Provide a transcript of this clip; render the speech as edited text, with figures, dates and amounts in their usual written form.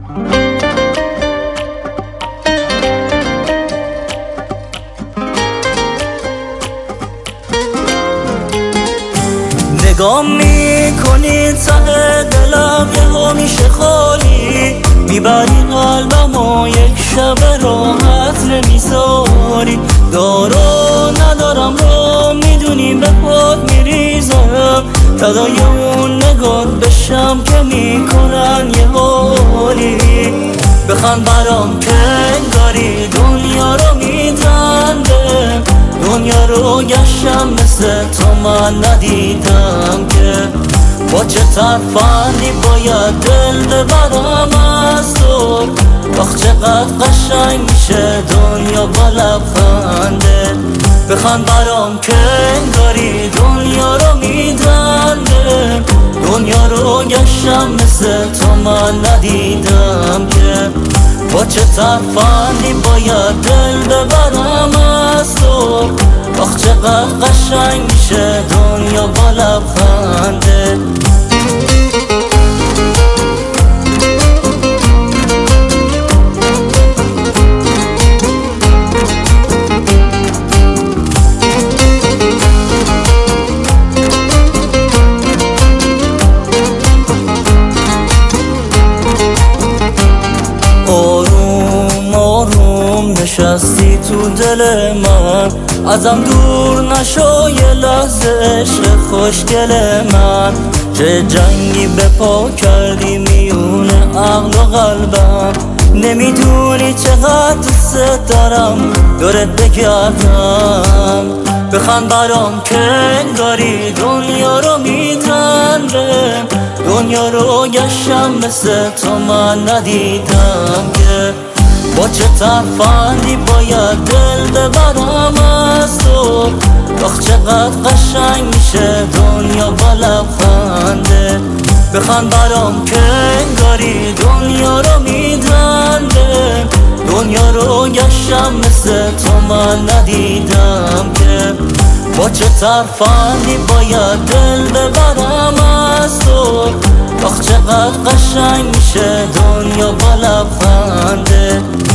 نگاه میکنی ته دلم یهو میشه خالی، میبری قلبمو یک شب راحت نمیذاری. دارو ندارم رو میدونی به پات میریزم، فدای اون نگات بشم که میکنن یه حالی. بخند برام که انگاری دنیا رو میدنده، دنیا رو گشتم مثل تو من ندیدم که با چه ترفندی باید دل ببرم از تو. وقت چقدر قشنگ میشه دنیا با لبخنده. بخند برام که انگاری دنیا رو میدنده، دنیا رو گشتم مثل تو من ندیدم که با چه ترفندی باید دل ببرم از تو. وقت چقدر قشنگ میشه دنیا با لبخنده. آروم آروم نشستی تو دل من، ازم دور نشو یه لحظه عشق خوشگل من. چه جنگی به پا کردی میون عقل و قلبم، نمیدونی چقدر دوست دارم دورت بگردم. بخند برام که انگاری دنیا رو میدنده، دنیا رو گشتم مثل تو من ندیدم که با چه ترفندی باید دل ببرم از تو. وقت چقدر قشنگ میشه دنیا با لبخنده. بخند برام که انگاری دنیا رو میدنده، دنیا رو گشتم مثل تو من ندیدم که با چه ترفندی باید دل ببرم از تو. وقت چقدر قشنگ میشه دنیا با لبخنده.